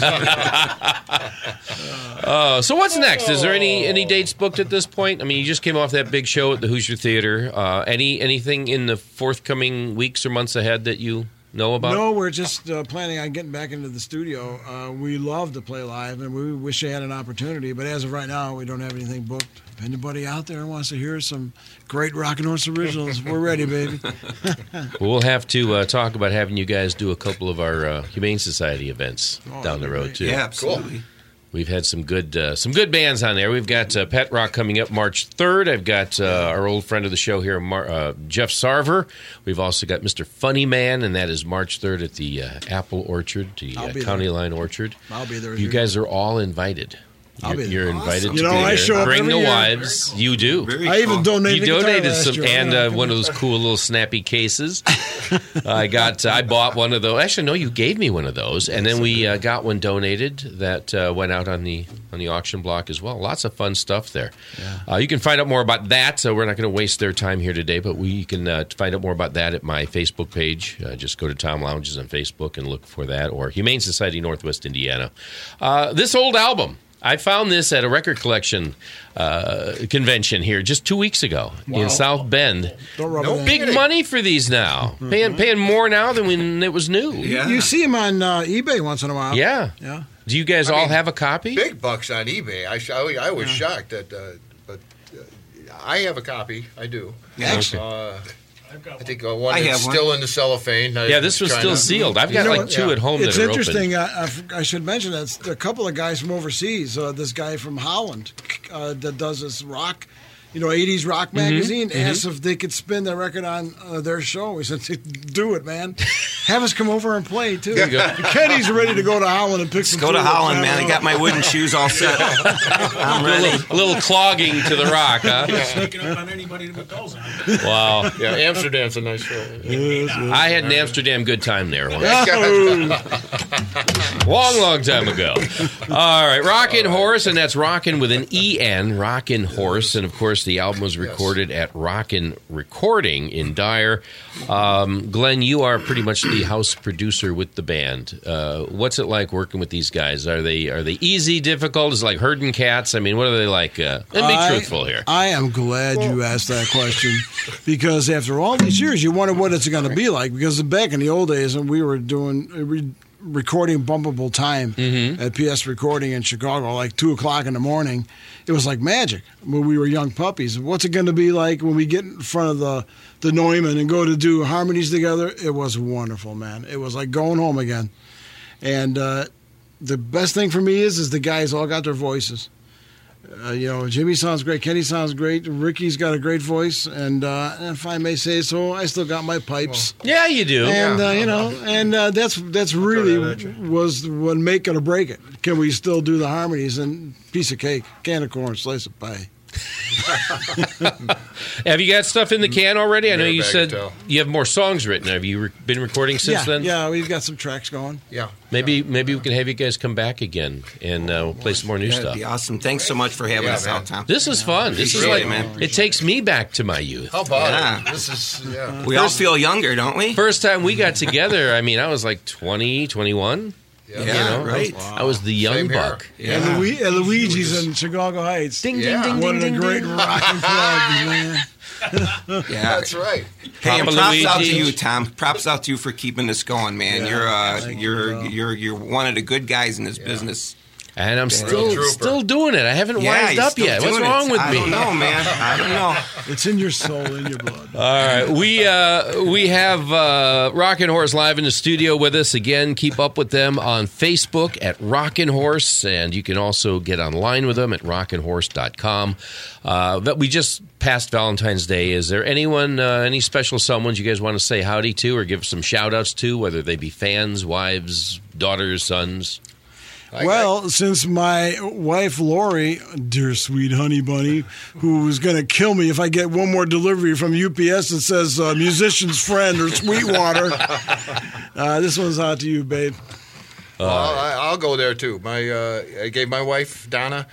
So what's next? Is there any dates booked at this point? I mean, you just came off that big show at the Hoosier Theater. Anything in the forthcoming weeks or months ahead that you know about? No, we're just planning on getting back into the studio. We love to play live, and we wish we had an opportunity. But as of right now, we don't have anything booked. If anybody out there wants to hear some great Rockin' Horse originals, we're ready, baby. We'll have to talk about having you guys do a couple of our Humane Society events down the road, too. Yeah, absolutely. We've had some good bands on there. We've got Pet Rock coming up March 3rd. I've got our old friend of the show here, Jeff Sarver. We've also got Mr. Funny Man, and that is March 3rd at the Apple Orchard, the County Line Orchard. I'll be there. You guys are all invited. I'll be there. You're invited Awesome. to be I there. show up Bring every the year. wives. You do. Very I even cool. donated. You the guitar donated last some, year. and one of those cool little snappy cases. I bought one of those. Actually, no, you gave me one of those, and then we got one donated that went out on the auction block as well. Lots of fun stuff there. Yeah. You can find out more about that. So we're not going to waste their time here today, but we can find out more about that at my Facebook page. Just go to Tom Lounges on Facebook and look for that, or Humane Society Northwest Indiana. This old album. I found this at a record collection convention here just 2 weeks ago in South Bend. Don't rub it in. Big money for these now. Paying more now than when it was new. Yeah. You see them on eBay once in a while. Yeah. Yeah. Do you guys all have a copy? big bucks on eBay. I was shocked that, but I have a copy. I do. Yeah. I think one I that's have one. still in the cellophane. Yeah, this one's still sealed. I've got know like what? two at home It's that are interesting. open. I should mention that a couple of guys from overseas. This guy from Holland that does this rock, 80s rock magazine, asked if they could spin the record on their show. We said, "Do it, man. Have us come over and play too." Kenny's ready to go to Holland and pick some. Go to tulips. Holland, man. I got my wooden shoes all set. I'm ready. A little clogging to the rock, huh? Sneaking up on anybody that goes on. Wow. Yeah, Amsterdam's a nice show. I had an Amsterdam good time there once. Long time ago. All right, Rockin' Horse, and that's Rockin' with an E-N, Rockin' Horse. And, of course, the album was recorded at Rockin' Recording in Dyer. Glenn, you are pretty much the house producer with the band. What's it like working with these guys? Are they easy, difficult? Is it like herding cats? I mean, what are they like? And be truthful here. I am glad you asked that question because after all these years, you wonder what it's going to be like. Because back in the old days, when we were doing recording Bumpable Time at PS Recording in Chicago, like 2 o'clock in the morning, it was like magic when we were young puppies. What's it going to be like when we get in front of the Neumann and go to do harmonies together? It was wonderful, man. It was like going home again. And the best thing for me is the guys all got their voices. Jimmy sounds great. Kenny sounds great. Ricky's got a great voice, and if I may say so, I still got my pipes. Yeah, you do. And that's really was what make it or break it. Can we still do the harmonies? And piece of cake, can of corn, slice of pie. Have you got stuff in the can already? I know you Bag said of tell. you have more songs written. Have you been recording since then? Yeah, we've got some tracks going. Yeah. Maybe we can have you guys come back again and we'll play some more new That'd stuff. be awesome. Thanks so much for having us man. out, Tom. This is fun. This is Appreciate like it, man. it takes me back to my youth. How about Yeah. it? This is, We all feel younger, don't we? First time we got together, I mean, I was like 20, 21. Yeah, right. I was the young Same here. buck. Yeah. And Luigi's in Chicago Heights. Ding, Yeah. ding, ding, One ding, of the ding, great ding. rockin' clubs, man. Yeah. That's right. Hey, and Papa props out to Luigi. you, Tom. Props out to you for keeping this going, man. You're one of the good guys in this business. And I'm trooper. still doing it. I haven't wised he's up still yet. What's doing wrong it. with me? I don't know, man. I don't know. It's in your soul, in your blood. All right, we have Rockin' Horse live in the studio with us again. Keep up with them on Facebook at Rockin' Horse, and you can also get online with them at rockinhorse.com. But we just passed Valentine's Day. Is there anyone, any special someones you guys want to say howdy to or give some shout-outs to, whether they be fans, wives, daughters, sons? Well, since my wife Lori, dear sweet honey bunny, who is going to kill me if I get one more delivery from UPS that says musician's friend or Sweetwater, this one's out to you, babe. Well, I'll go there too. I gave my wife Donna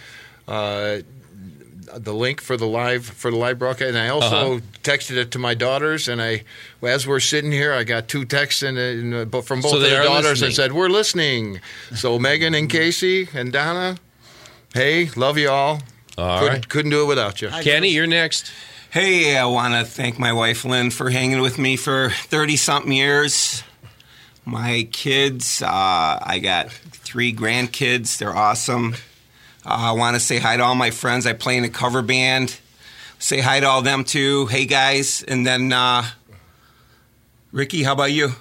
the link for the live broadcast, and I also texted it to my daughters. And as we're sitting here, I got 2 texts from both So of they their are daughters listening. and said, "We're listening." So Megan and Casey and Donna, hey, love you all. All right. Couldn't do it without you. Kenny, you're next. Hey, I want to thank my wife Lynn for hanging with me for 30-something years. My kids, I got 3 grandkids. They're awesome. I want to say hi to all my friends. I play in a cover band. Say hi to all them too. Hey, guys. And then, Ricky, how about you?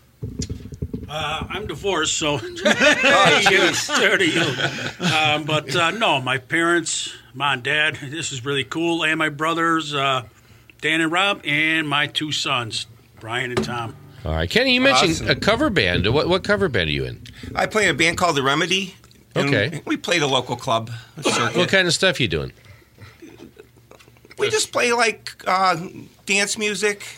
I'm divorced, so Oh, jeez. fair to you. But no, my parents, mom and dad, this is really cool, and my brothers, Dan and Rob, and my 2 sons, Brian and Tom. All right, Kenny, you mentioned Awesome. a cover band. What cover band are you in? I play in a band called The Remedy. and Okay. We played a local club. What kind of stuff you doing? We just play like dance music,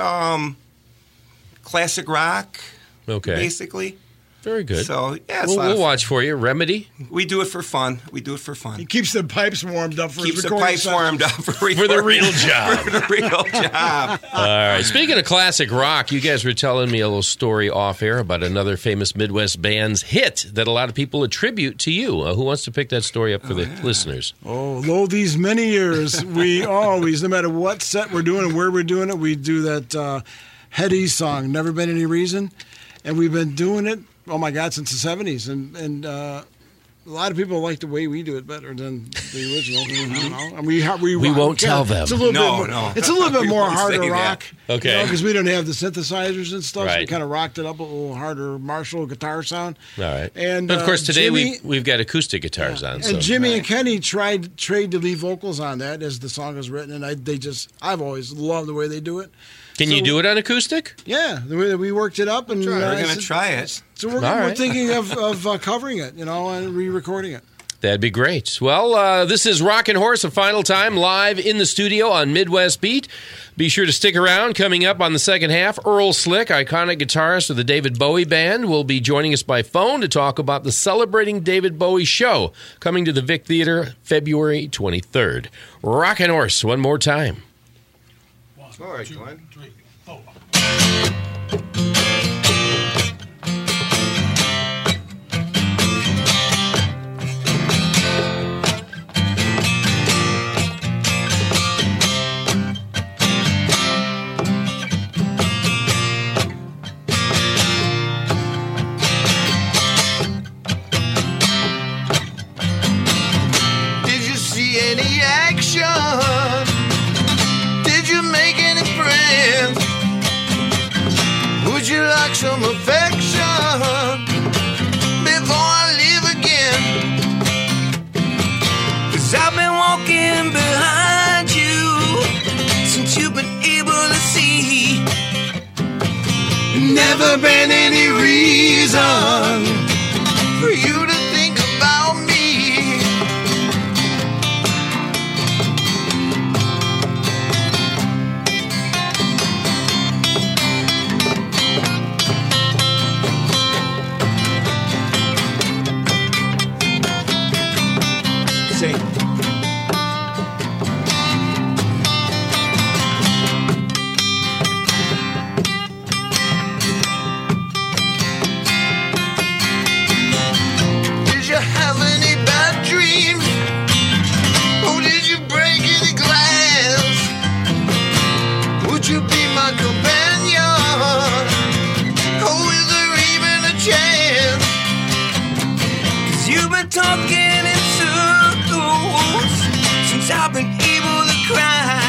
classic rock, Okay, basically. very good. So yeah, it's a we'll lot of watch for you. Remedy We do it for fun. We do it for He fun. keeps the pipes warmed up for Keeps his the recording pipes session. warmed up for for the real job. For the real job. All right. Speaking of classic rock, you guys were telling me a little story off air about another famous Midwest band's hit that a lot of people attribute to you. Who wants to pick that story up for the listeners? Oh, lo, these many years, we always, no matter what set we're doing and where we're doing it, we do that Hetty song, Never Been Any Reason. And we've been doing it, oh my God, since the 70s. And a lot of people like the way we do it better than the original. I don't know. And we won't tell them. It's a little No, bit more, no. It's a little bit We more won't harder say that. rock. Okay. Because we don't have the synthesizers and stuff. So we Right. kind of rocked it up a little harder Marshall guitar sound. All right. And, but of course, today Jimmy- we've got acoustic guitars on. And So. Jimmy and Kenny tried to leave vocals on that as the song was written, and I've always loved the way they do it. Can you So- do it on acoustic? Yeah, the way that we worked it up, and We're I gonna said- try it. So we're All we're right. thinking of covering it, and re-recording it. That'd be great. Well, this is Rockin' Horse, a final time, live in the studio on Midwest Beat. Be sure to stick around. Coming up on the second half, Earl Slick, iconic guitarist of the David Bowie Band, will be joining us by phone to talk about the Celebrating David Bowie show coming to the Vic Theater February 23rd. Rockin' Horse, one more time. All right, Glenn. Did you see any action? Did you make any friends? Would you like some affection before I leave again? 'Cause I've been walking behind you since you've been able to see. Never been any reason for you to think about me. Say, Did you have any bad dreams? Or did you break any glass? You've been talking in circles since I've been able to cry.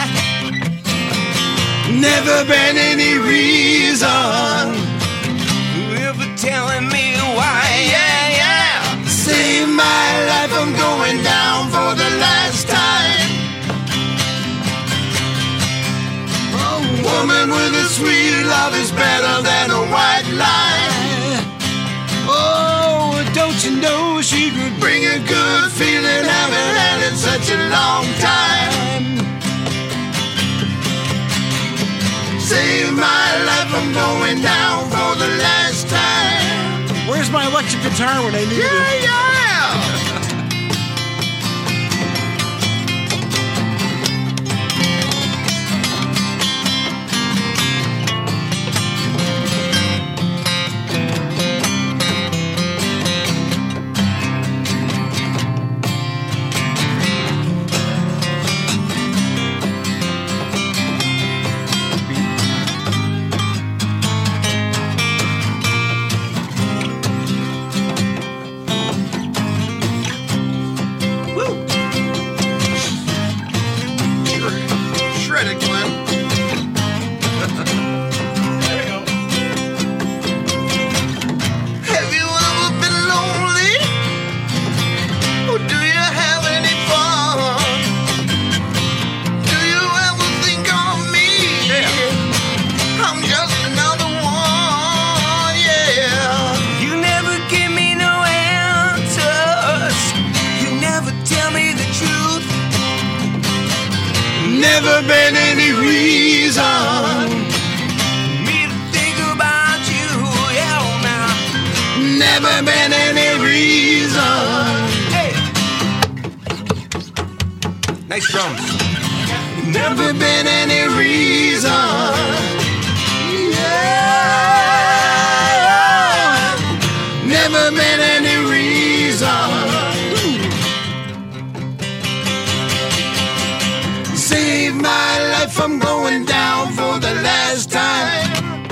Never been any reason ever telling me why. Yeah, yeah. Save my life, I'm going down for the last time. A woman with a sweet love is better than a white lie. Oh, don't you know she could bring a good feeling? Haven't had it such a long time. Save my life, I'm going down for the last time. Where's my electric guitar when I need it? Yeah. Never been any reason me to think about you, yeah, now. Never been any reason. Hey, nice drums. Never been any reason. Yeah, never been any reason. Save my life, I'm going down for the last time.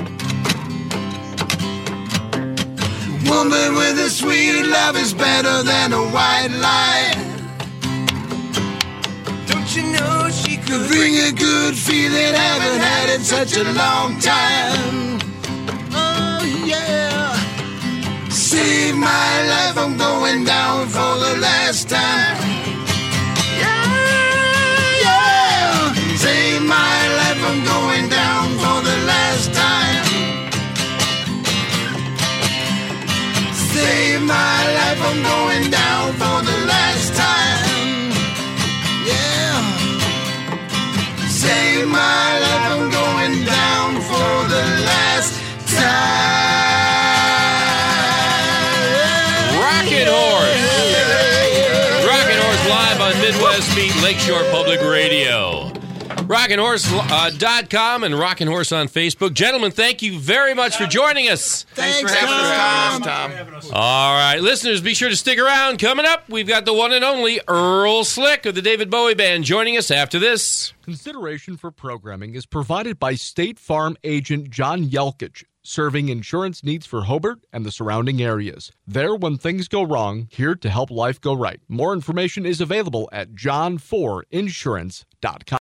Woman with a sweet love is better than a white lie. Don't you know she could bring a good feeling? Haven't had it such a long time. Oh yeah. Save my life, I'm going down for the last time. Save my life, I'm going down for the last time. Save my life, I'm going down for the last time. Yeah. Save my life, I'm going down for the last time. Rockin' Horse. Rockin' Horse live on Midwest Beat Lakeshore Public Radio. RockinHorse.com and Rockin' Horse on Facebook. Gentlemen, thank you very much for joining us. Thanks for having us, Tom. All right, listeners, be sure to stick around. Coming up, we've got the one and only Earl Slick of the David Bowie Band joining us after this. Consideration for programming is provided by State Farm agent John Yelkich, serving insurance needs for Hobart and the surrounding areas. There when things go wrong, here to help life go right. More information is available at john4insurance.com.